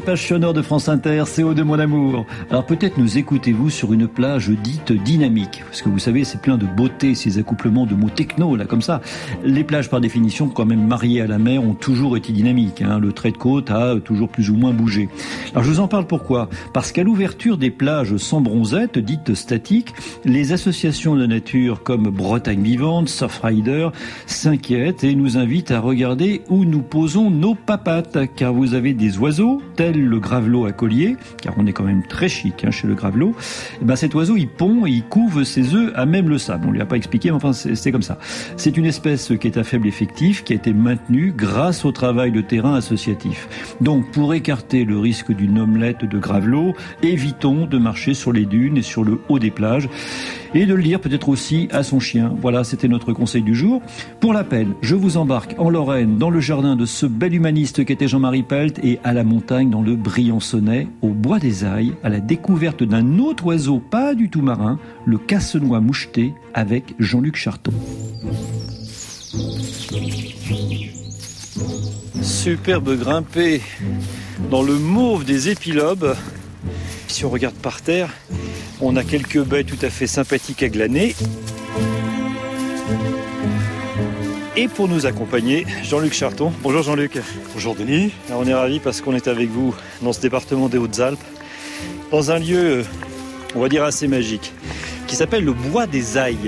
pages sonores de France Inter, c'est Eau de mon amour. Alors peut-être nous écoutez-vous sur une plage dite dynamique, parce que vous savez, c'est plein de beauté, ces accouplements de mots techno, là, comme ça. Les plages, par définition, quand même mariées à la mer, ont toujours été dynamiques. Le trait de côte a toujours plus ou moins bougé. Alors je vous en parle pourquoi ? Parce qu'à l'ouverture des plages sans bronzette, dites statiques, les associations de nature comme Bretagne Vivante, Surfrider, s'inquiètent et nous invitent à regarder où nous posons nos papates, car vous avez des oiseaux, tels le gravelot à collier, car on est quand même très chic chez le gravelot. Et ben cet oiseau, il pond et il couve ses œufs à même le sable. On lui a pas expliqué, mais enfin c'est comme ça. C'est une espèce qui est à faible effectif, qui a été maintenue grâce au travail de terrain associatif. Donc pour écarter le risque d'une omelette de gravelot, évitons de marcher sur les dunes et sur le haut des plages, et de le dire peut-être aussi à son chien. Voilà, c'était notre conseil du jour. Pour la peine, je vous embarque en Lorraine, dans le jardin de ce bel humaniste qu'était Jean-Marie Pelt, et à la montagne dans le Briançonnais, au bois des Ailles, à la découverte d'un autre oiseau pas du tout marin, le casse-noix moucheté, avec Jean-Luc Charton. Superbe grimpé dans le mauve des épilobes. Si on regarde par terre, on a quelques baies tout à fait sympathiques à glaner. Et pour nous accompagner, Jean-Luc Charton. Bonjour Jean-Luc. Bonjour Denis. Alors on est ravis parce qu'on est avec vous dans ce département des Hautes-Alpes, dans un lieu, on va dire assez magique, qui s'appelle le Bois des Ailles.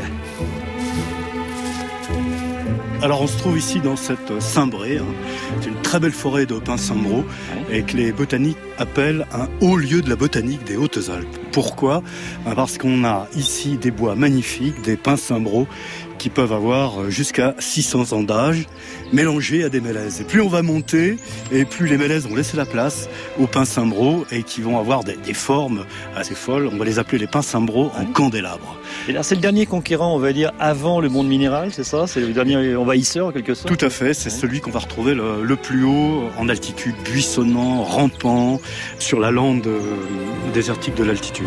Alors on se trouve ici dans cette cimbrée, c'est une très belle forêt de pins cymbraux et que les botaniques appellent un haut lieu de la botanique des Hautes-Alpes. Pourquoi ? Parce qu'on a ici des bois magnifiques, des pins cymbraux qui peuvent avoir jusqu'à 600 ans d'âge, mélangés à des mélèzes. Et plus on va monter, et plus les mélèzes vont laisser la place aux pins cymbraux et qui vont avoir des formes assez folles. On va les appeler les pins cymbraux en candélabre. Et là, c'est le dernier conquérant, on va dire, avant le monde minéral, c'est ça ? C'est le dernier envahisseur, en quelque sorte ? Tout à fait, c'est celui qu'on va retrouver le plus haut, en altitude, buissonnant, rampant, sur la lande désertique de l'altitude.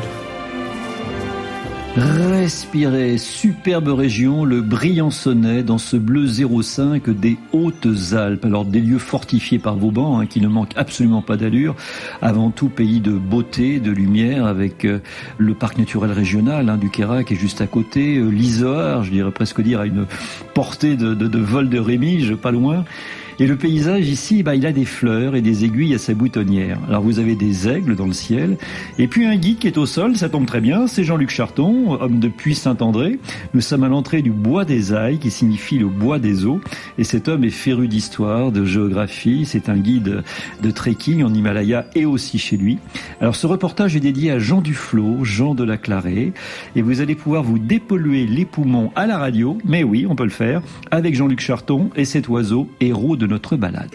Respirez, superbe région, le Briançonnais, dans ce bleu 05 des Hautes-Alpes. Alors des lieux fortifiés par Vauban, qui ne manquent absolument pas d'allure. Avant tout pays de beauté, de lumière, avec le parc naturel régional du Queyras qui est juste à côté, l'Izoard, je dirais presque dire à une portée de vol de Rémige, pas loin. Et le paysage ici, il a des fleurs et des aiguilles à sa boutonnière. Alors vous avez des aigles dans le ciel, et puis un guide qui est au sol, ça tombe très bien, c'est Jean-Luc Charton, homme de Puy-Saint-André. Nous sommes à l'entrée du Bois des Ailles, qui signifie le bois des eaux, et cet homme est féru d'histoire, de géographie, c'est un guide de trekking en Himalaya et aussi chez lui. Alors ce reportage est dédié à Jean Duflot, Jean de la Clarée, et vous allez pouvoir vous dépolluer les poumons à la radio, mais oui, on peut le faire, avec Jean-Luc Charton et cet oiseau, héros de notre balade.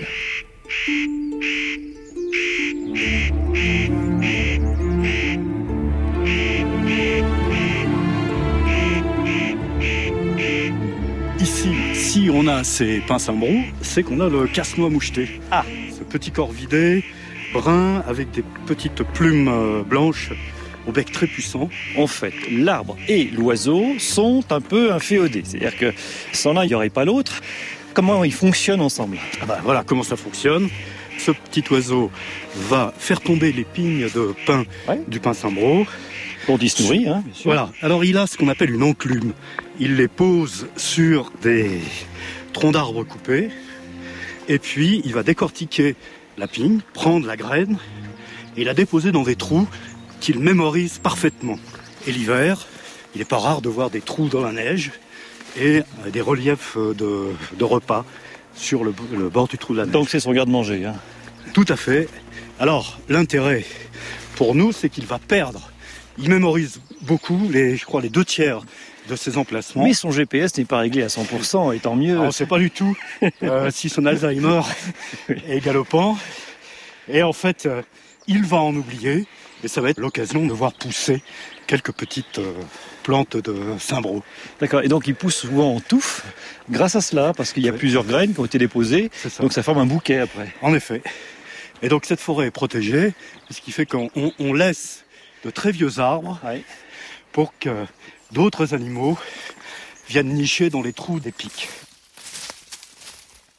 Ici, si on a ces pins cymbraux, c'est qu'on a le casse-noix moucheté. Ah, ce petit corps vidé, brun, avec des petites plumes blanches au bec très puissant. En fait, l'arbre et l'oiseau sont un peu inféodés. C'est-à-dire que sans l'un, il n'y aurait pas l'autre. Comment ils fonctionnent ensemble ? Voilà comment ça fonctionne. Ce petit oiseau va faire tomber les pignes de pin du pin cymbraux. Dont il se nourrit, bien sûr. Voilà. Alors il a ce qu'on appelle une enclume. Il les pose sur des troncs d'arbres coupés. Et puis il va décortiquer la pigne, prendre la graine et la déposer dans des trous qu'il mémorise parfaitement. Et l'hiver, il n'est pas rare de voir des trous dans la neige et des reliefs de repas sur le bord du trou de la neige. Donc c'est son garde-manger. Tout à fait. Alors, l'intérêt pour nous, c'est qu'il va perdre. Il mémorise beaucoup, je crois les 2/3 de ses emplacements. Mais son GPS n'est pas réglé à 100%, et tant mieux. On ne sait pas du tout si son Alzheimer est galopant. Et en fait, il va en oublier, et ça va être l'occasion de voir pousser quelques petites plantes de cymbraux. D'accord, et donc il pousse souvent en touffe grâce à cela, parce qu'il y a plusieurs graines qui ont été déposées, donc ça forme un bouquet après. En effet. Et donc cette forêt est protégée, ce qui fait qu'on laisse de très vieux arbres pour que d'autres animaux viennent nicher dans les trous des pics.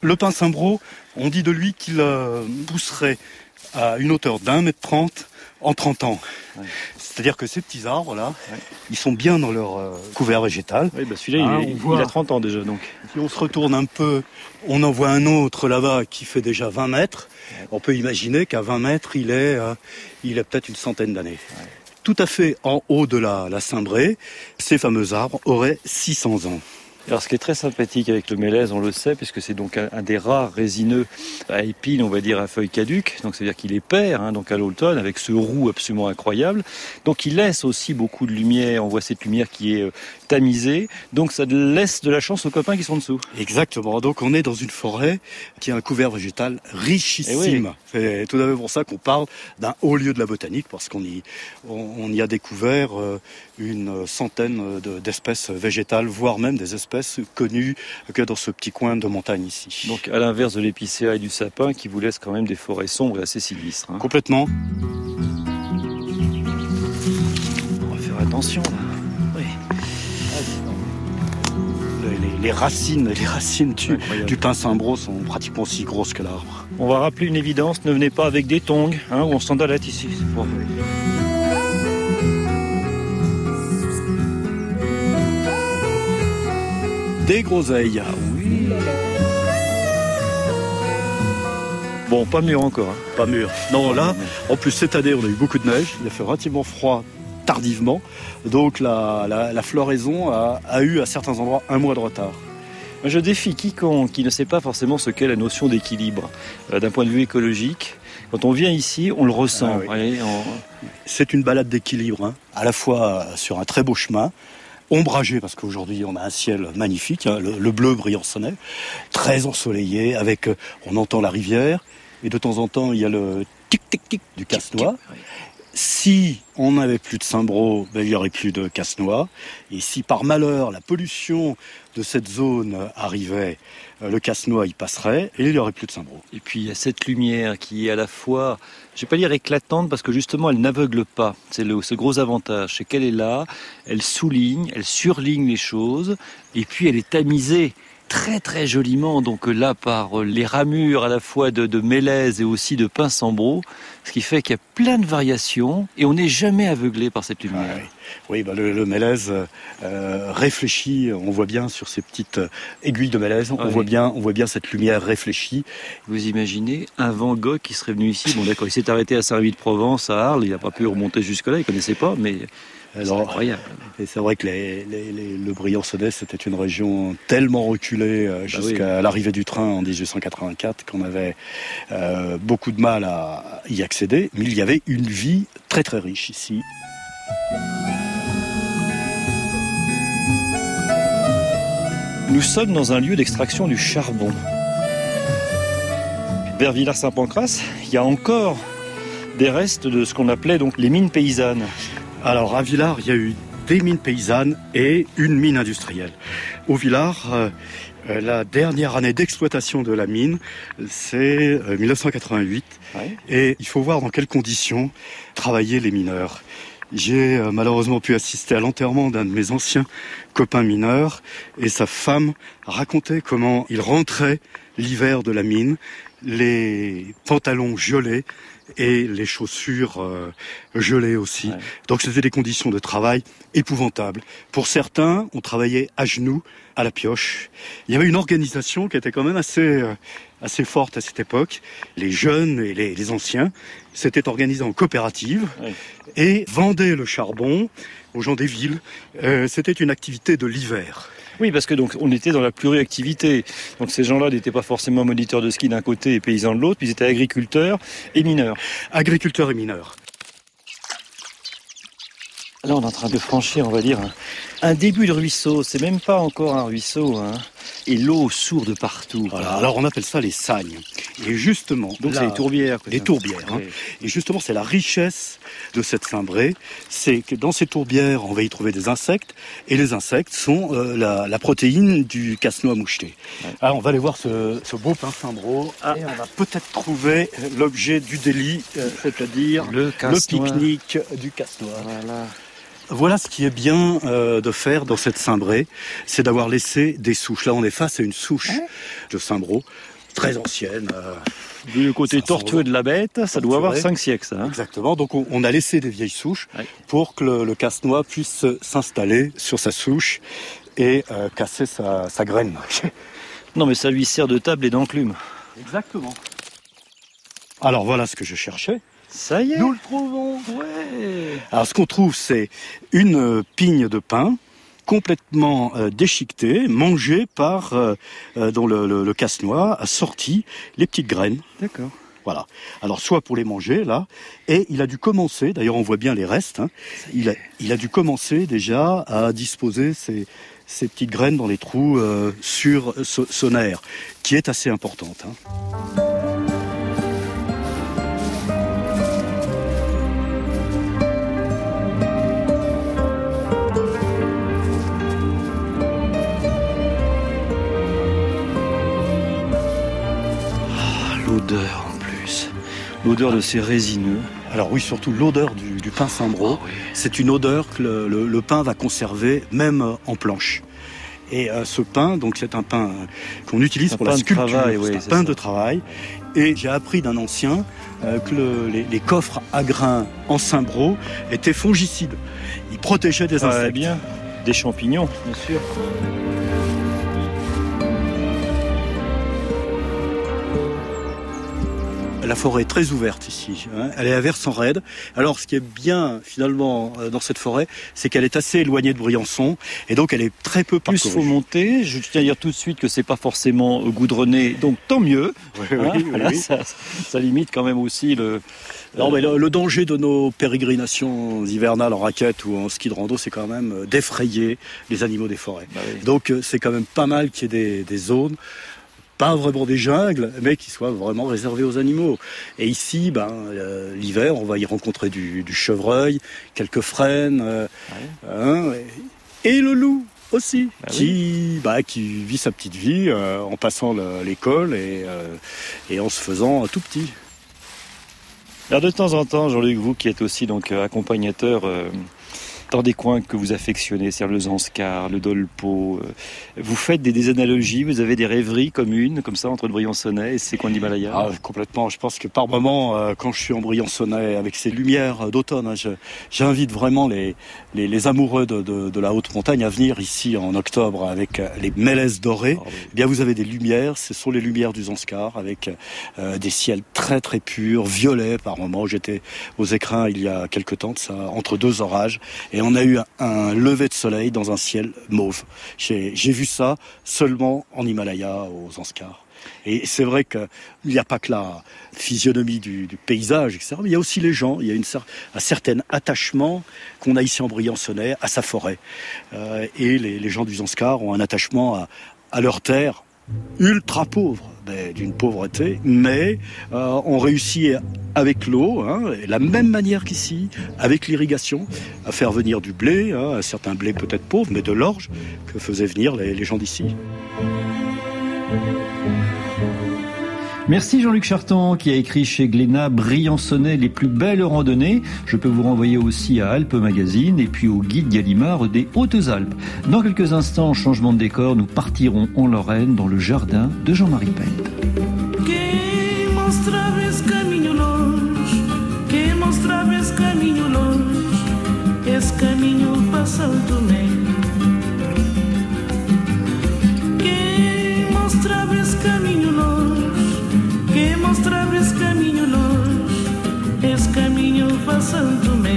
Le pin Cimbro, on dit de lui qu'il pousserait à une hauteur d'1,30 m en 30 ans. Ouais. C'est-à-dire que ces petits arbres-là, ils sont bien dans leur couvert végétal. Oui, celui-là, il a 30 ans déjà. Donc. Si on se retourne un peu, on en voit un autre là-bas qui fait déjà 20 mètres. On peut imaginer qu'à 20 mètres, il a peut-être une centaine d'années. Ouais. Tout à fait en haut de la cimbrée, ces fameux arbres auraient 600 ans. Alors ce qui est très sympathique avec le mélèze, on le sait, puisque c'est donc un des rares résineux à épines, on va dire à feuilles caduques, donc c'est-à-dire qu'il est pair, donc à l'automne, avec ce roux absolument incroyable. Donc il laisse aussi beaucoup de lumière, on voit cette lumière qui est tamisée, donc ça laisse de la chance aux copains qui sont dessous. Exactement, donc on est dans une forêt qui a un couvert végétal richissime. Oui. C'est tout à fait pour ça qu'on parle d'un haut lieu de la botanique, parce qu'on y a découvert une centaine d'espèces végétales, voire même des espèces connues que dans ce petit coin de montagne ici. Donc à l'inverse de l'épicéa et du sapin qui vous laisse quand même des forêts sombres et assez sinistres. Complètement. On va faire attention là. Oui. Les racines du pin Cimbro sont pratiquement aussi grosses que l'arbre. On va rappeler une évidence, ne venez pas avec des tongs ou on sandalette ici. Bon. Des groseilles. Ah oui. Bon, pas mûr encore. Pas mûr. Non, là, en plus cette année, on a eu beaucoup de neige. Il a fait relativement froid tardivement. Donc la floraison a eu à certains endroits 1 mois de retard. Je défie quiconque qui ne sait pas forcément ce qu'est la notion d'équilibre d'un point de vue écologique. Quand on vient ici, on le ressent. Ah oui. C'est une balade d'équilibre, à la fois sur un très beau chemin, ombragé, parce qu'aujourd'hui on a un ciel magnifique, le bleu briançonnais, très ensoleillé, on entend la rivière, et de temps en temps il y a le tic-tic-tic du casse-noix. Si on n'avait plus de Cimbro, il n'y aurait plus de casse-noix. Et si par malheur la pollution de cette zone arrivait, le casse-noix y passerait et il n'y aurait plus de Cimbro. Et puis il y a cette lumière qui est à la fois, je ne vais pas dire éclatante, parce que justement elle n'aveugle pas. C'est ce gros avantage, c'est qu'elle est là, elle souligne, elle surligne les choses, et puis elle est tamisée très très joliment, donc là par les ramures à la fois de mélèze et aussi de pin Cimbro, ce qui fait qu'il y a plein de variations et on n'est jamais aveuglé par cette lumière. Oui, le mélèze réfléchit, on voit bien sur ces petites aiguilles de mélèze, on voit bien cette lumière réfléchie. Vous imaginez un Van Gogh qui serait venu ici, bon d'accord, il s'est arrêté à Saint-Rémy-de-Provence, à Arles, il n'a pas pu remonter jusque-là, il ne connaissait pas, mais... C'est incroyable. Et c'est vrai que le Briançonnais, c'était une région tellement reculée jusqu'à l'arrivée du train en 1884 qu'on avait beaucoup de mal à y accéder. Mais il y avait une vie très très riche ici. Nous sommes dans un lieu d'extraction du charbon. Vers Villars-Saint-Pancrace, il y a encore des restes de ce qu'on appelait donc les mines paysannes. Alors à Villars, il y a eu des mines paysannes et une mine industrielle. Au Villars, la dernière année d'exploitation de la mine, c'est 1988. Ouais. Et il faut voir dans quelles conditions travaillaient les mineurs. J'ai malheureusement pu assister à l'enterrement d'un de mes anciens copains mineurs et sa femme racontait comment il rentrait l'hiver de la mine, les pantalons gelés et les chaussures gelées aussi. Ouais. Donc c'était des conditions de travail épouvantables. Pour certains, on travaillait à genoux, à la pioche. Il y avait une organisation qui était quand même assez forte à cette époque. Les jeunes et les anciens s'étaient organisés en coopérative et vendaient le charbon aux gens des villes. C'était une activité de l'hiver. Oui, parce que donc on était dans la pluriactivité. Donc ces gens-là n'étaient pas forcément moniteurs de ski d'un côté et paysans de l'autre, puis ils étaient agriculteurs et mineurs. Agriculteurs et mineurs. Là, on est en train de franchir, on va dire, un début de ruisseau. C'est même pas encore un ruisseau, Et l'eau sourde de partout. Voilà, alors on appelle ça les sagnes. Et justement, donc c'est les tourbières. Les tourbières. Oui. Et justement, c'est la richesse de cette cimbrée. C'est que dans ces tourbières, on va y trouver des insectes. Et les insectes sont la protéine du casse-noix moucheté. Ouais. Alors on va aller voir ce beau pin Cimbro. Et on va peut-être trouver l'objet du délit, c'est-à-dire le pique-nique du casse-noix. Voilà ce qui est bien de faire dans cette cimbrée, c'est d'avoir laissé des souches. Là, on est face à une souche de Cimbro. très ancienne. Vu le côté tortueux de la bête, ça doit avoir 5 siècles, ça. Hein. Exactement. Donc on a laissé des vieilles souches pour que le casse-noix puisse s'installer sur sa souche et casser sa graine. Non, mais ça lui sert de table et d'enclume. Exactement. Alors voilà ce que je cherchais. Ça y est. Nous le trouvons. Ouais. Alors ce qu'on trouve, c'est une pigne de pin complètement déchiquetée, mangée par dont le casse-noix a sorti les petites graines. D'accord. Voilà. Alors soit pour les manger là, et il a dû commencer. D'ailleurs, on voit bien les restes. Hein, il a dû commencer déjà à disposer ces petites graines dans les trous sur son aire, qui est assez importante. Hein. L'odeur en plus, l'odeur de ces résineux. Alors oui, surtout l'odeur du pain Saint-Brault. Oh, oui. C'est une odeur que le pain va conserver même en planche. Et ce pain, donc c'est un pain qu'on utilise pour la sculpture, c'est un pain de travail. Et j'ai appris d'un ancien que les coffres à grains en Saint-Brault étaient fongicides. Ils protégeaient des insectes. Bien. Des champignons, bien sûr. La forêt est très ouverte ici, hein. Elle est à versant raide. Alors ce qui est bien finalement dans cette forêt, c'est qu'elle est assez éloignée de Briançon et donc elle est très peu parcourue. Plus faut monter, je tiens à dire tout de suite que c'est pas forcément goudronné, donc tant mieux. Oui. Ça limite quand même aussi le... Non, mais le danger de nos pérégrinations hivernales en raquette ou en ski de rando, c'est quand même d'effrayer les animaux des forêts. Bah oui. Donc c'est quand même pas mal qu'il y ait des zones, pas vraiment des jungles, mais qui soient vraiment réservées aux animaux. Et ici, l'hiver, on va y rencontrer du chevreuil, quelques frênes, et le loup aussi, qui vit sa petite vie en passant l'école et en se faisant tout petit. Alors de temps en temps, Jean-Luc, vous qui êtes aussi donc accompagnateur dans des coins que vous affectionnez, c'est-à-dire le Zanskar, le Dolpo, vous faites des analogies, vous avez des rêveries communes comme ça entre le Briançonnais et ces coins d'Himalaya? Ah, complètement. Je pense que par moment, quand je suis en Briançonnais avec ces lumières d'automne, j'invite vraiment les amoureux de la haute montagne à venir ici en octobre avec les mélèzes dorées. Oh, oui. Eh bien, vous avez des lumières, ce sont les lumières du Zanskar avec des ciels très très purs, violets par moment. J'étais aux Écrins il y a quelque temps, ça, entre deux orages, et on a eu un lever de soleil dans un ciel mauve. J'ai vu ça seulement en Himalaya, aux Zanskar. Et c'est vrai qu'il n'y a pas que la physionomie du paysage, etc., mais il y a aussi les gens. Il y a un certain attachement qu'on a ici en Briançonnais à sa forêt. Et les gens du Zanskar ont un attachement à leur terre ultra pauvre, d'une pauvreté, mais on réussit avec l'eau, de la même manière qu'ici, avec l'irrigation, à faire venir du blé, un certain blé peut-être pauvre, mais de l'orge que faisaient venir les gens d'ici. Merci Jean-Luc Charton qui a écrit chez Glénat Briançonnais les plus belles randonnées. Je peux vous renvoyer aussi à Alpes Magazine et puis au guide Gallimard des Hautes-Alpes. Dans quelques instants, changement de décor, nous partirons en Lorraine dans le jardin de Jean-Marie Pente. Mostrava esse caminho longe, esse caminho para Santo Tomé.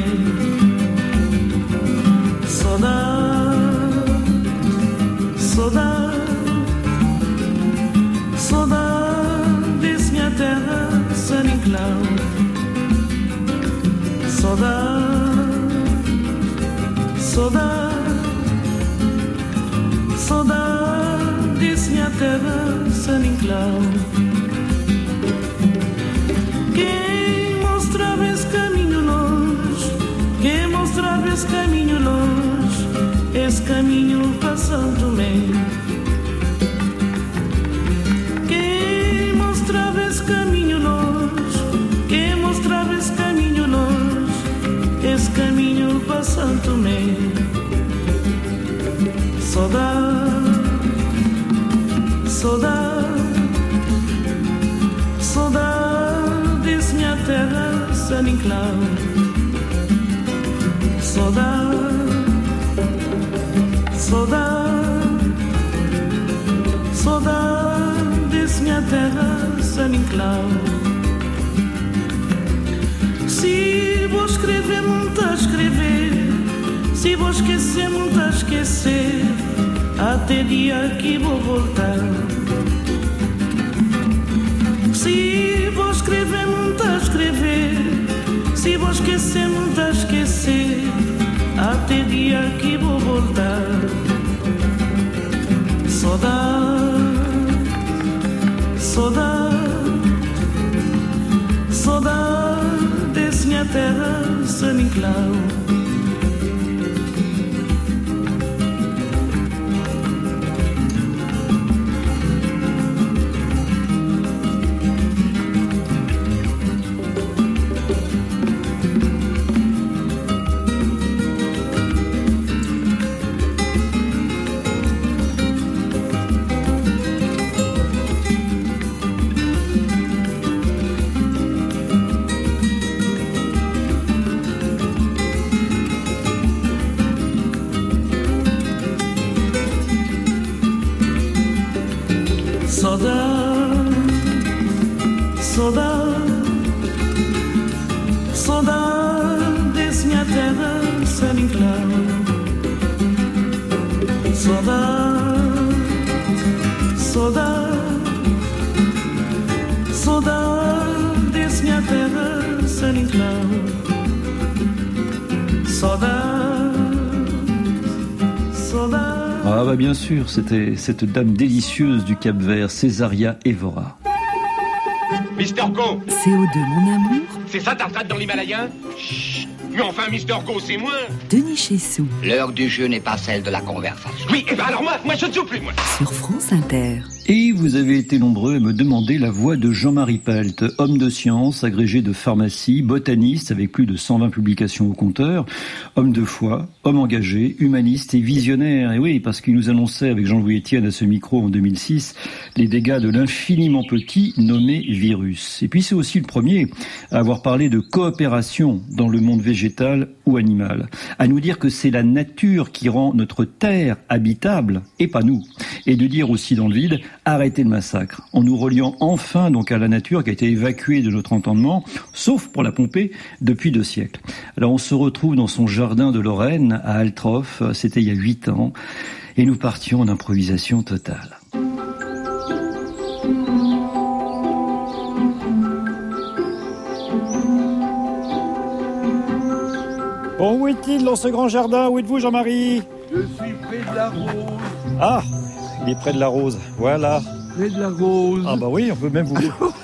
Saudade, saudade, saudade desse minha terra, San Inclau. Saudade, saudade, saudade desse minha terra, San Inclau. Quem mostrava esse caminho longe, quem mostrava esse caminho longe, esse caminho para São Tomé. Quem mostrava esse caminho longe, quem mostrava esse caminho longe, esse caminho para São Tomé. Saudade, saudade, Saudade, saudade, saudade desse minha terra saninclau. Se vou escrever, não tá a escrever. Se vou esquecer, não tá a esquecer. Até dia que vou voltar. Se vou escrever, não tá a escrever. Se vou esquecer, não tá a esquecer. Até dia que vou voltar. Saudade, saudade, saudade desse minha terra saninclau. Saudade desse minha terra saninclau. Saudade, saudade, saudade desse minha terra saninclau. Saudade, saudade. Ah bah bien sûr, c'était cette dame délicieuse du Cap-Vert, Césaria Évora. Mister Go, CO2 mon amour, c'est ça ta retraite dans l'Himalaya? Chut. Mais enfin, Mister Go, c'est moi. Denis Chessou. L'heure du jeu n'est pas celle de la conversation. Oui, et ben alors moi je ne joue plus, moi. Sur France Inter. Et vous avez été nombreux à me demander la voix de Jean-Marie Pelt, homme de science, agrégé de pharmacie, botaniste avec plus de 120 publications au compteur, homme de foi, homme engagé, humaniste et visionnaire. Et oui, parce qu'il nous annonçait avec Jean-Louis Etienne à ce micro en 2006 les dégâts de l'infiniment petit nommé virus. Et puis c'est aussi le premier à avoir parlé de coopération dans le monde végétal ou animal, à nous dire que c'est la nature qui rend notre terre habitable et pas nous, et de dire aussi dans le vide arrêtez le massacre, en nous reliant enfin donc à la nature qui a été évacuée de notre entendement, sauf pour la pomper depuis 2 siècles. Alors on se retrouve dans son jardin de Lorraine à Altroff, c'était il y a 8 ans, et nous partions en improvisation totale. Bon, où est-il dans ce grand jardin? Où êtes-vous, Jean-Marie? Je suis près de la rose. Ah, il est près de la rose, voilà. Près de la rose. Ah bah oui, on peut même vous...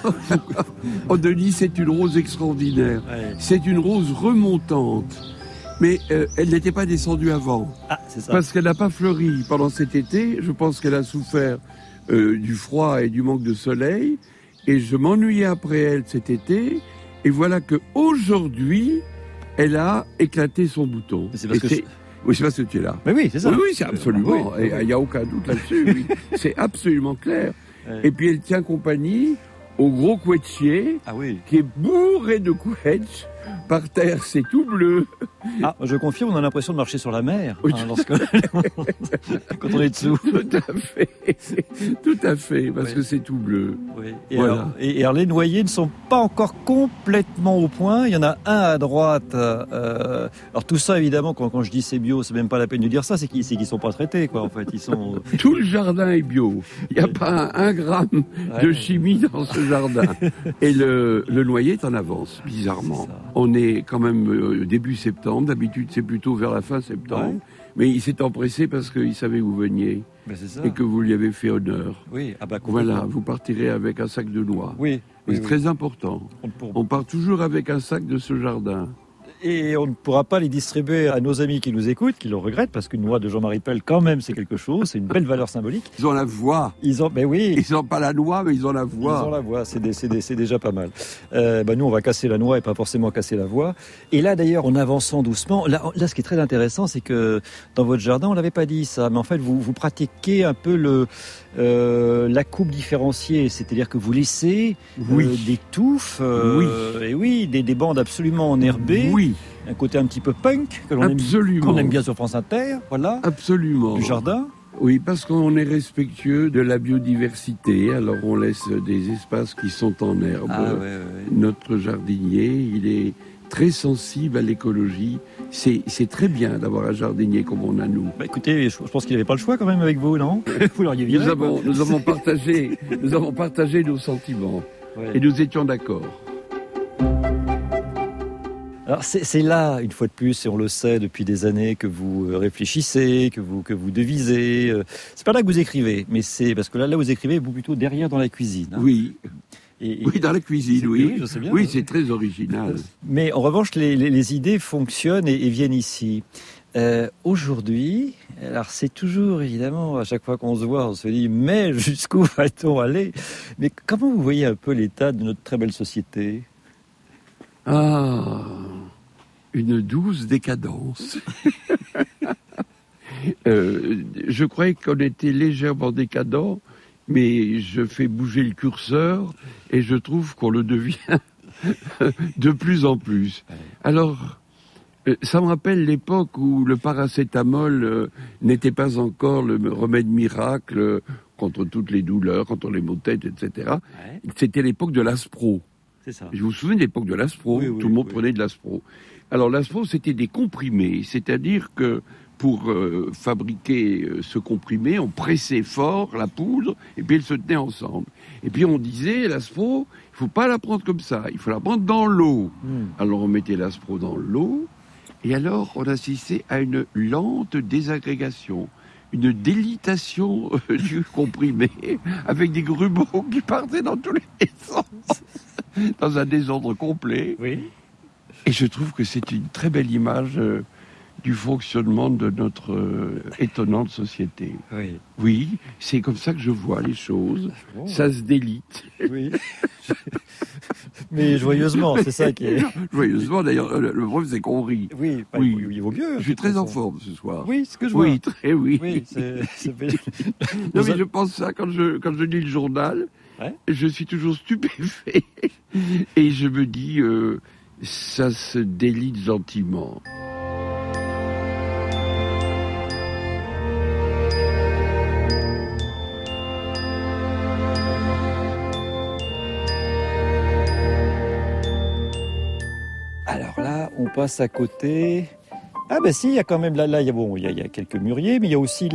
Oh Denis, c'est une rose extraordinaire. Ouais. C'est une rose remontante. Mais elle n'était pas descendue avant. Ah, c'est ça. Parce qu'elle n'a pas fleuri pendant cet été. Je pense qu'elle a souffert du froid et du manque de soleil. Et je m'ennuyais après elle cet été. Et voilà qu'aujourd'hui, elle a éclaté son bouton. C'est parce que oui, c'est parce que tu es là. Mais oui, c'est ça. Oui, c'est absolument. Oui. Il n'y a aucun doute là-dessus. Oui. C'est absolument clair. Ouais. Et puis elle tient compagnie au gros couettier, Ah oui. qui est bourré de couettes. Par terre, c'est tout bleu. Ah, je confirme, on a l'impression de marcher sur la mer. Oui. Quand on est dessous. Tout à fait, parce Oui. que c'est tout bleu. Oui. Et, Voilà. alors, les noyers ne sont pas encore complètement au point. Il y en a un à droite. Alors tout ça, évidemment, quand je dis c'est bio, c'est même pas la peine de dire ça, c'est qu'ils sont pas traités, quoi. En fait, ils sont. Tout le jardin est bio. Il n'y a pas un gramme de chimie dans ce jardin. Et le noyer est en avance, bizarrement. On est quand même début septembre. D'habitude, c'est plutôt vers la fin septembre. Ouais. Mais il s'est empressé parce qu'il savait où vous veniez Ben, c'est ça. et que vous lui avez fait honneur. Oui. Ah bah complètement. Voilà, vous partirez avec un sac de noix. Oui. C'est très important. On part toujours avec un sac de ce jardin. Et on ne pourra pas les distribuer à nos amis qui nous écoutent, qui le regrettent, parce qu'une noix de Jean-Marie Pelt, quand même, c'est quelque chose, c'est une belle valeur symbolique. Ils ont la voix. Ben oui. Ils n'ont pas la noix, mais ils ont la Ils voix. ont la voix, c'est déjà pas mal. Nous, on va casser la noix et pas forcément casser la voix. Et là, d'ailleurs, en avançant doucement, là, ce qui est très intéressant, c'est que dans votre jardin, on l'avait pas dit ça, mais en fait, vous pratiquez un peu la coupe différenciée, c'est-à-dire que vous laissez Oui. des touffes, Oui. et oui, des bandes absolument enherbées. Oui. Oui, Un côté un petit peu punk, que absolument. qu'on aime bien sur France Inter, voilà. Absolument. Du jardin. Oui, parce qu'on est respectueux de la biodiversité, alors on laisse des espaces qui sont en herbe. Ouais. Notre jardinier, il est très sensible à l'écologie. C'est très bien d'avoir un jardinier comme on a nous. Bah, écoutez, je pense qu'il n'avait pas le choix quand même avec vous, non? Vous l'auriez viré, Nous avons partagé nos sentiments Ouais. et nous étions d'accord. Alors c'est là, une fois de plus, et on le sait depuis des années, que vous réfléchissez, que vous devisez. C'est pas là que vous écrivez, mais c'est parce que là vous écrivez, vous plutôt derrière dans la cuisine. Hein. Oui. Et Oui, dans la cuisine, oui. je sais bien. Oui, c'est très original. Mais en revanche, les idées fonctionnent et viennent ici. Aujourd'hui, alors c'est toujours évidemment, à chaque fois qu'on se voit, on se dit, mais jusqu'où va-t-on aller? Mais comment vous voyez un peu l'état de notre très belle société? Ah, une douce décadence. Je croyais qu'on était légèrement décadent, mais je fais bouger le curseur et je trouve qu'on le devient de plus en plus. Alors, ça me rappelle l'époque où le paracétamol n'était pas encore le remède miracle contre toutes les douleurs, contre les maux de tête, etc. Ouais. C'était l'époque de l'Aspro. C'est ça. Je vous souviens de l'époque de l'Aspro, Oui, tout le monde prenait de l'Aspro. Alors l'Aspro, c'était des comprimés, c'est-à-dire que pour fabriquer ce comprimé, on pressait fort la poudre et puis elle se tenait ensemble. Et puis on disait, l'Aspro, il faut pas la prendre comme ça, il faut la prendre dans l'eau. Alors on mettait l'Aspro dans l'eau et alors on assistait à une lente désagrégation, une délitation du comprimé avec des grumeaux qui partaient dans tous les sens, dans un désordre complet. Oui. Et je trouve que c'est une très belle image du fonctionnement de notre étonnante société. Oui. Oui, c'est comme ça que je vois les choses. Bon. Ça se délite. Oui. Mais joyeusement, c'est ça qui est. Joyeusement, d'ailleurs, le problème c'est qu'on rit. Oui, bah, Oui. il vaut mieux. Je suis très en forme ce soir. Oui, c'est ce que je vois. Oui, très oui. Oui, Non, mais je pense ça quand je lis le journal. Ouais. Je suis toujours stupéfait. Et je me dis, ça se délite gentiment. Alors là, on passe à côté. Ah ben si, il y a quand même là, il y a quelques mûriers, mais il y a aussi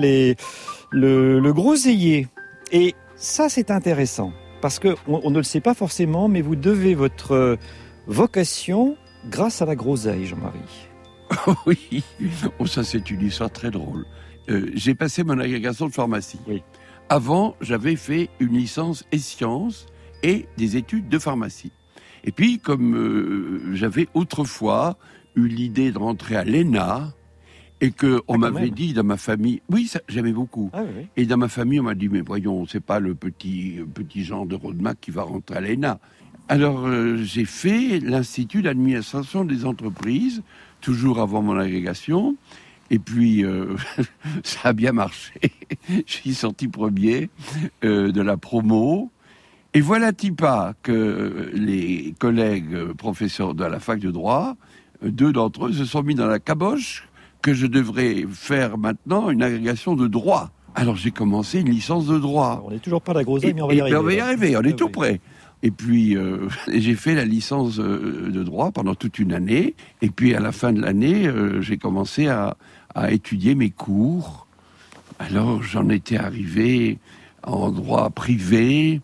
le groseillier. Et ça, c'est intéressant parce que on ne le sait pas forcément, mais vous devez votre vocation grâce à la groseille, Jean-Marie. Oui, oh, ça c'est une histoire très drôle. J'ai passé mon agrégation de pharmacie. Oui. Avant, j'avais fait une licence et sciences et des études de pharmacie. Et puis, comme j'avais autrefois eu l'idée de rentrer à l'ENA, et qu'on m'avait dit dans ma famille, oui, ça, j'aimais beaucoup. Ah, oui. Et dans ma famille, on m'a dit, mais voyons, c'est pas le petit Jean de Rodemack qui va rentrer à l'ENA. Alors, j'ai fait l'Institut d'administration des entreprises, toujours avant mon agrégation. Et puis, ça a bien marché. Je suis sorti premier de la promo. Et voilà pas que les collègues professeurs de la fac de droit, deux d'entre eux se sont mis dans la caboche que je devrais faire maintenant une agrégation de droit. Alors j'ai commencé une licence de droit. On n'est toujours pas à la groseille, mais on va y arriver. On va y arriver, on est tout oui. prêt. Et puis j'ai fait la licence de droit pendant toute une année. Et puis à la fin de l'année, j'ai commencé à étudier mes cours. Alors j'en étais arrivé en droit privé,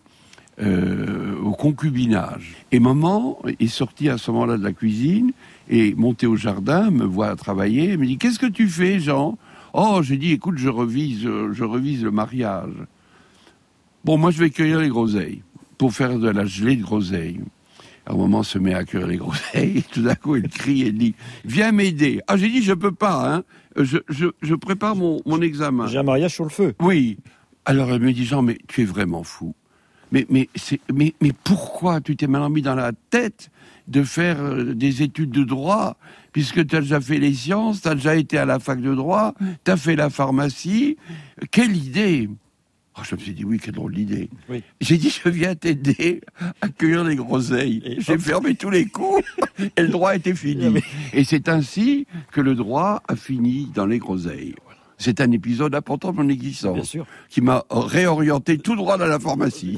au concubinage. Et maman est sortie à ce moment-là de la cuisine et montée au jardin, me voit travailler, elle me dit « Qu'est-ce que tu fais, Jean ?» Oh, j'ai dit « Écoute, je revise le mariage. » Bon, moi, je vais cueillir les groseilles pour faire de la gelée de groseilles. Alors, maman se met à cueillir les groseilles et tout d'un coup, elle crie, elle dit « Viens m'aider. » Ah, j'ai dit « Je peux pas, hein. Je prépare mon examen. » J'ai un mariage sur le feu. Oui. Alors, elle me dit « Jean, mais tu es vraiment fou. Mais pourquoi tu t'es maintenant mis dans la tête de faire des études de droit, puisque tu as déjà fait les sciences, tu as déjà été à la fac de droit, tu as fait la pharmacie. Quelle idée !» Je me suis dit, oui, quelle drôle d'idée. Oui. J'ai dit, je viens t'aider à cueillir les groseilles. J'ai fermé tous les coups et le droit était fini. Et c'est ainsi que le droit a fini dans les groseilles. C'est un épisode important de mon existence. Bien sûr. Qui m'a réorienté tout droit dans la pharmacie.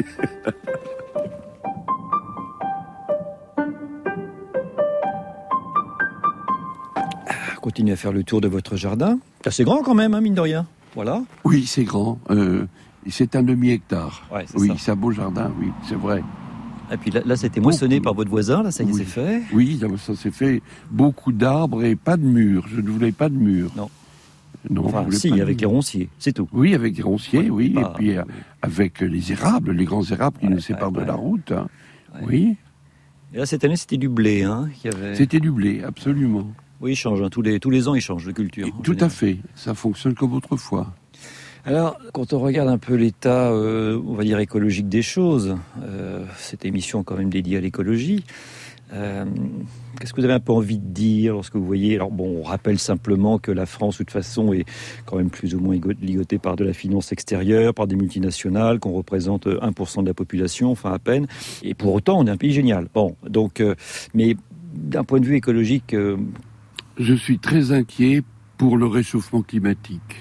Continuez à faire le tour de votre jardin. C'est grand quand même, hein, mine de rien. Voilà. Oui, c'est grand. C'est un demi-hectare. Ouais, c'est oui, ça. c'est un beau jardin, oui, c'est vrai. Et puis là c'était moissonné par votre voisin, là, ça y est, c'est fait. Oui, ça s'est fait. Beaucoup d'arbres et pas de murs. Je ne voulais pas de murs. Non. Non, Enfin, je voulais si, pas de avec les murs. ronciers, c'est tout. Oui, avec les ronciers, oui. pas- Et puis avec les érables, les grands érables qui nous séparent de la route. Hein. Ouais. Oui, Et là, cette année, c'était du blé, hein, qu'il y avait. c'était du blé, absolument. Oui, il change, hein, tous les ans, il change de culture. Et en tout à général. fait. Ça fonctionne comme autrefois. Alors, quand on regarde un peu l'état, on va dire, écologique des choses, cette émission quand même dédiée à l'écologie, qu'est-ce que vous avez un peu envie de dire lorsque vous voyez... Alors bon, on rappelle simplement que la France, de toute façon, est quand même plus ou moins ligotée par de la finance extérieure, par des multinationales, qu'on représente 1% de la population, enfin à peine. Et pour autant, on est un pays génial. Bon, donc... mais d'un point de vue écologique... Je suis très inquiet pour le réchauffement climatique.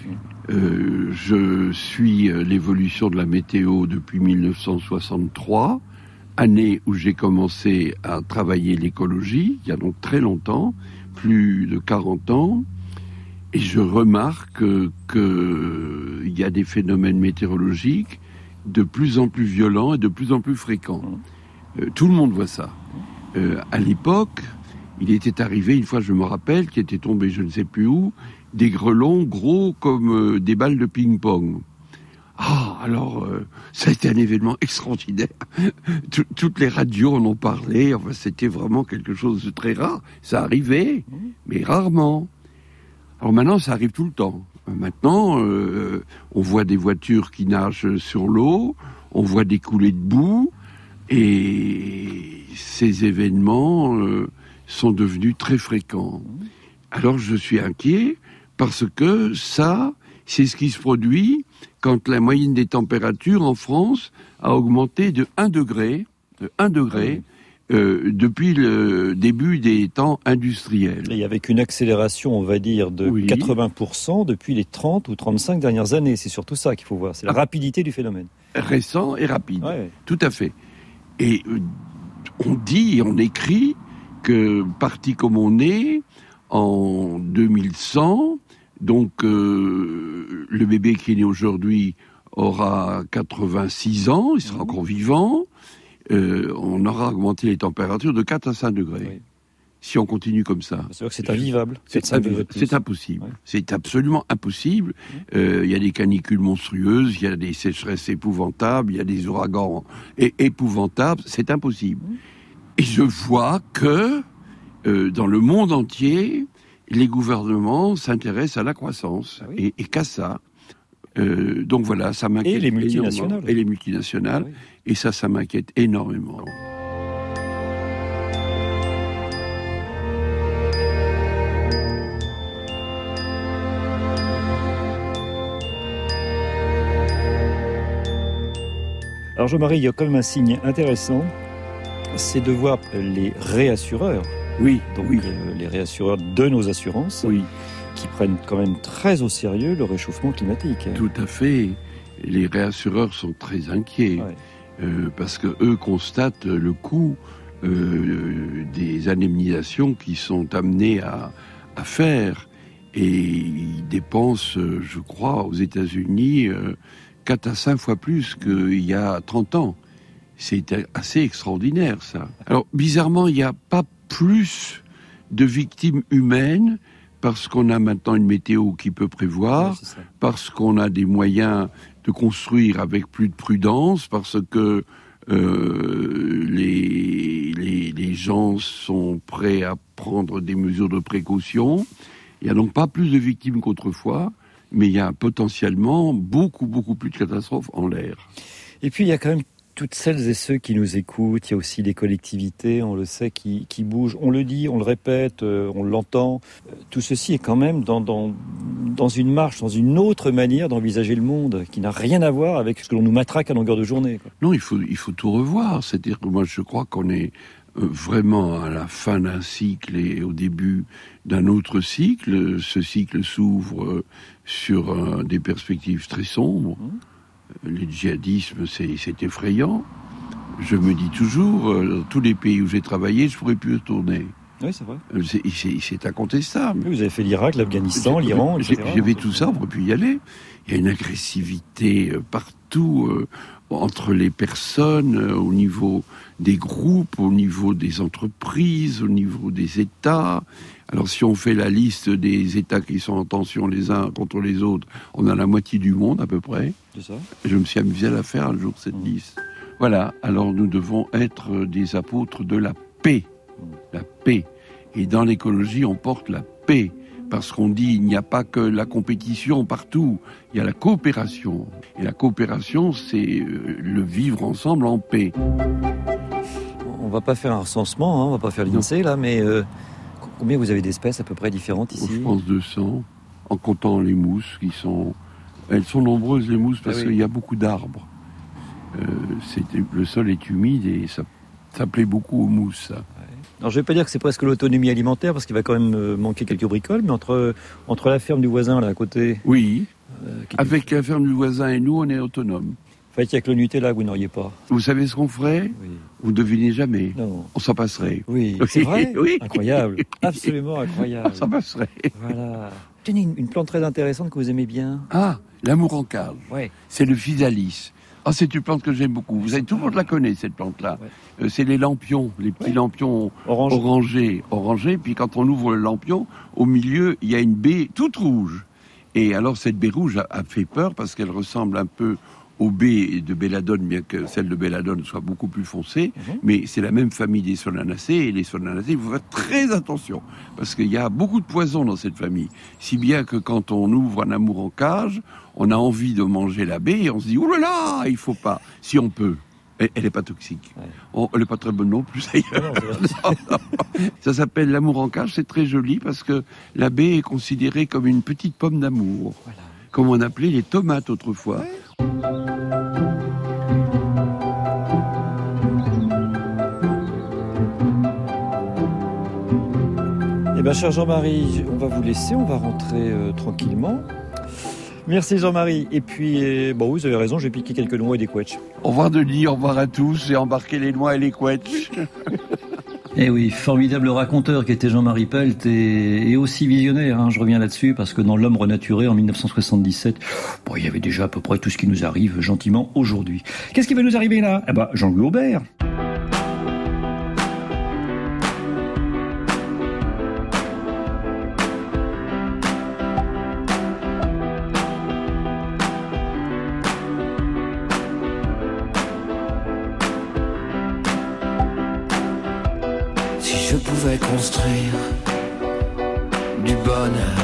Je suis l'évolution de la météo depuis 1963, année où j'ai commencé à travailler l'écologie, il y a donc très longtemps, plus de 40 ans, et je remarque qu'il y a des phénomènes météorologiques de plus en plus violents et de plus en plus fréquents. Tout le monde voit ça. À l'époque, il était arrivé, une fois je me rappelle, qui était tombé je ne sais plus où, des grêlons gros comme des balles de ping-pong. Alors, ça a été un événement extraordinaire. Toutes les radios en ont parlé, enfin, c'était vraiment quelque chose de très rare. Ça arrivait, mais rarement. Alors maintenant, ça arrive tout le temps. Maintenant, on voit des voitures qui nagent sur l'eau, on voit des coulées de boue, et ces événements sont devenus très fréquents. Alors je suis inquiet parce que ça, c'est ce qui se produit quand la moyenne des températures en France a augmenté de 1 degré, depuis le début des temps industriels. Et avec une accélération, on va dire, de 80% depuis les 30 ou 35 dernières années. C'est surtout ça qu'il faut voir, c'est la rapidité du phénomène. Récent et rapide, Ouais. tout à fait. Et on dit et on écrit que, parti comme on est, en 2100, donc le bébé qui est né aujourd'hui aura 86 ans, il sera encore vivant, on aura augmenté les températures de 4 à 5 degrés. Oui. Si on continue comme ça. C'est vrai que c'est invivable. C'est impossible. Ouais. C'est absolument impossible. Il y a des canicules monstrueuses, il y a des sécheresses épouvantables, il y a des ouragans épouvantables. C'est impossible. Et je vois que dans le monde entier, les gouvernements s'intéressent à la croissance et qu'à ça. Donc voilà, ça m'inquiète. Et les multinationales. Et les multinationales. Oui. Et ça m'inquiète énormément. Alors Jean-Marie, il y a quand même un signe intéressant, c'est de voir les réassureurs, les réassureurs de nos assurances, qui prennent quand même très au sérieux le réchauffement climatique. Tout à fait. Les réassureurs sont très inquiets, parce que eux constatent le coût des indemnisations qu'ils sont amenés à faire. Et ils dépensent, je crois, aux États-Unis, 4 à 5 fois plus qu'il y a 30 ans. C'est assez extraordinaire, ça. Alors, bizarrement, il n'y a pas plus de victimes humaines parce qu'on a maintenant une météo qui peut prévoir, parce qu'on a des moyens de construire avec plus de prudence, parce que les gens sont prêts à prendre des mesures de précaution. Il n'y a donc pas plus de victimes qu'autrefois, mais il y a potentiellement beaucoup plus de catastrophes en l'air. Et puis il y a quand même toutes celles et ceux qui nous écoutent, il y a aussi des collectivités, on le sait, qui bougent. On le dit, on le répète, on l'entend. Tout ceci est quand même dans une marche, dans une autre manière d'envisager le monde, qui n'a rien à voir avec ce que l'on nous matraque à longueur de journée, quoi. Non, il faut tout revoir. C'est-à-dire que moi, je crois qu'on est vraiment à la fin d'un cycle et au début d'un autre cycle. Ce cycle s'ouvre sur des perspectives très sombres. Le djihadisme, c'est effrayant. Je me dis toujours, dans tous les pays où j'ai travaillé, je ne pourrais plus retourner. Oui, c'est vrai. C'est incontestable. Vous avez fait l'Irak, l'Afghanistan, l'Iran, etc. J'ai fait tout ça, on ne pourrait plus y aller. Il y a une agressivité partout, entre les personnes, au niveau des groupes, au niveau des entreprises, au niveau des États. Alors si on fait la liste des États qui sont en tension les uns contre les autres, on a la moitié du monde à peu près. C'est ça. Je me suis amusé à la faire un jour, cette liste. Voilà, alors nous devons être des apôtres de la paix. La paix. Et dans l'écologie, on porte la paix. Parce qu'on dit, il n'y a pas que la compétition partout, il y a la coopération. Et la coopération, c'est le vivre ensemble en paix. On va pas faire un recensement, on va pas faire l'INSEE là, mais combien vous avez d'espèces à peu près différentes ici ? Je pense 200, en comptant les mousses qui sont... Elles sont nombreuses les mousses parce qu'il y a beaucoup d'arbres. Le sol est humide et ça plaît beaucoup aux mousses, ça. Alors je vais pas dire que c'est presque l'autonomie alimentaire parce qu'il va quand même manquer quelques bricoles, mais entre la ferme du voisin là à côté. Oui. Avec la ferme du voisin et nous, on est autonomes. En fait, il y a que le Nutella que vous n'auriez pas. Vous savez ce qu'on ferait ? Oui. Vous devinez jamais. Non. On s'en passerait. Oui, c'est vrai. Oui. Incroyable, absolument incroyable. On s'en passerait. Voilà. Tenez, une plante très intéressante que vous aimez bien. Ah, l'amour en cage. Ouais. C'est le physalis. Ah, c'est une plante que j'aime beaucoup. Tout le monde la connaît, cette plante-là. Ouais. C'est les lampions, les petits lampions orangés. Puis quand on ouvre le lampion, au milieu, il y a une baie toute rouge. Et alors, cette baie rouge a fait peur parce qu'elle ressemble un peu aux baies de belladone, bien que celle de belladone soit beaucoup plus foncée. Mais c'est la même famille des solanacées. Et les solanacées, il faut faire très attention. Parce qu'il y a beaucoup de poison dans cette famille. Si bien que quand on ouvre un amour en cage, on a envie de manger la baie et on se dit « Oh là là, il faut pas !» Si on peut. Elle n'est pas toxique. Ouais. Elle n'est pas très bonne non plus, d'ailleurs. Non. Ça s'appelle l'amour en cage, c'est très joli parce que la baie est considérée comme une petite pomme d'amour. Voilà. Comme on appelait les tomates autrefois. Ouais. Eh bien, cher Jean-Marie, on va vous laisser, on va rentrer tranquillement. Merci Jean-Marie. Et puis, vous avez raison, j'ai piqué quelques noix et des quetchs. Au revoir Denis, au revoir à tous et embarquez les noix et les quetchs. Eh oui, formidable raconteur qui était Jean-Marie Pelt et aussi visionnaire, je reviens là-dessus, parce que dans L'Homme renaturé en 1977, il y avait déjà à peu près tout ce qui nous arrive gentiment aujourd'hui. Qu'est-ce qui va nous arriver là ? Jean-Louis Aubert. Je pouvais construire du bonheur,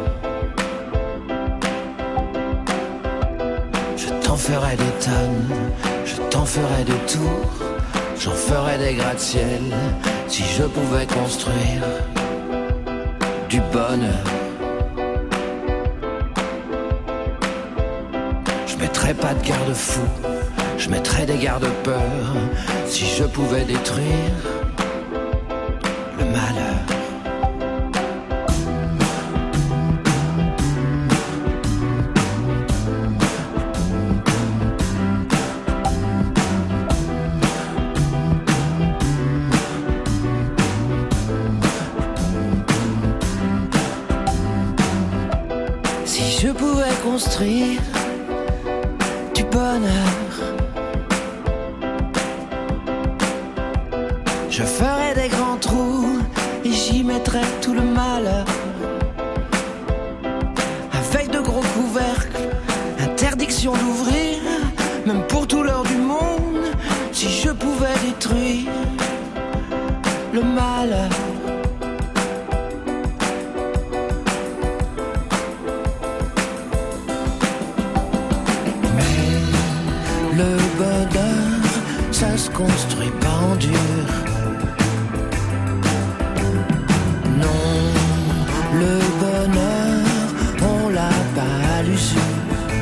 je t'en ferais des tonnes, je t'en ferais des tours, j'en ferais des gratte-ciel. Si je pouvais construire du bonheur, je mettrais pas de garde-fou, je mettrais des garde-peurs. Si je pouvais détruire le malheur. Si je pouvais construire du bonheur, je ferais des grands trous et j'y mettrais tout le malheur. Avec de gros couvercles, interdiction d'ouvrir, même pour tout l'heure du monde. Si je pouvais détruire le malheur. Mais le bonheur ça se construit pas en dur. Non, le bonheur, on l'a pas à l'usure.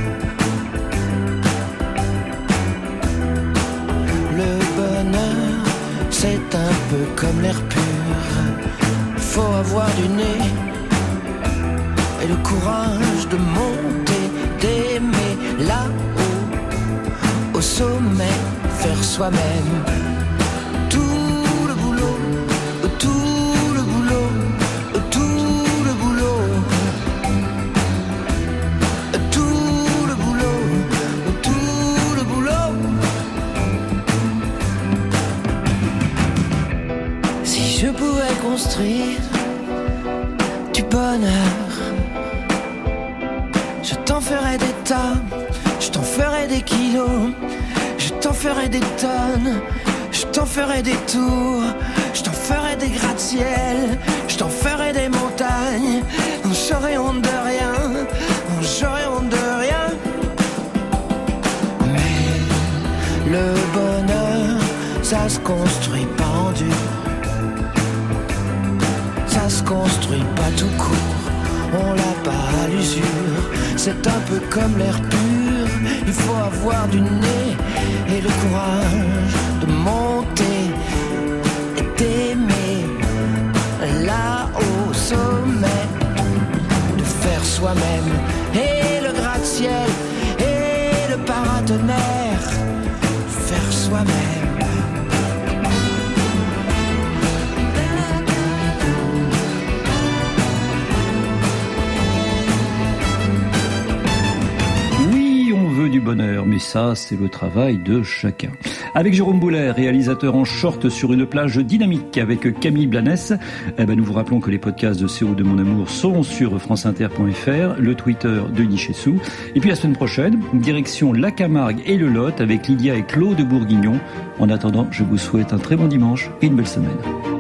Le bonheur, c'est un peu comme l'air pur. Faut avoir du nez et le courage de monter, d'aimer là-haut, au sommet, faire soi-même. Tout le boulot, tout le boulot, tout le boulot, tout le boulot, tout le boulot. Si je pouvais construire du bonheur, je t'en ferai des tas, je t'en ferai des kilos, je t'en ferai des tonnes, je t'en ferai des tours, je t'en ferai des gratte-ciel, je t'en ferai des montagnes. J'aurais honte de rien, j'aurais honte de rien. Mais le bonheur, ça se construit pas en dur, ça se construit pas tout court, on l'a pas à l'usure. C'est un peu comme l'air pur, il faut avoir du nez et le courage de monter et d'aimer là au sommet, de faire soi-même et le gratte-ciel et le paratonnerre, faire soi-même. Du bonheur, mais ça, c'est le travail de chacun. Avec Jérôme Boulet, réalisateur en short sur une plage dynamique avec Camille Blanes, nous vous rappelons que les podcasts de CO de Mon Amour sont sur franceinter.fr, le Twitter de Nichessou. Et puis la semaine prochaine, direction la Camargue et le Lot avec Lydia et Claude Bourguignon. En attendant, je vous souhaite un très bon dimanche et une belle semaine.